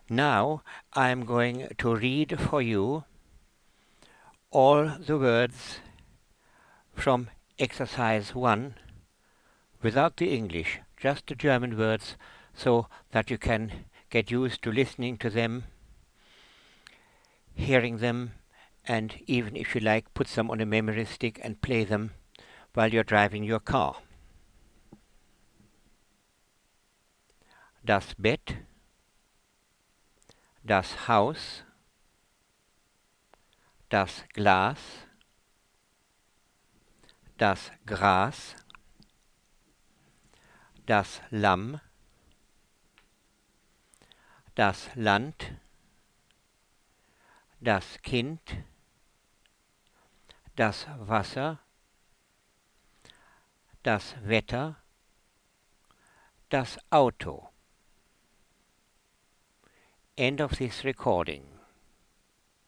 Now I'm going to read for you all the words from exercise 1 without the English, just the German words, so that you can get used to listening to them, hearing them, and even if you like, put them on a memory stick and play them while you're driving your car. Das Bett, das Haus, das Glas, das Gras, das Lamm, das Land, das Kind, das Wasser, das Wetter, das Auto. End of this recording.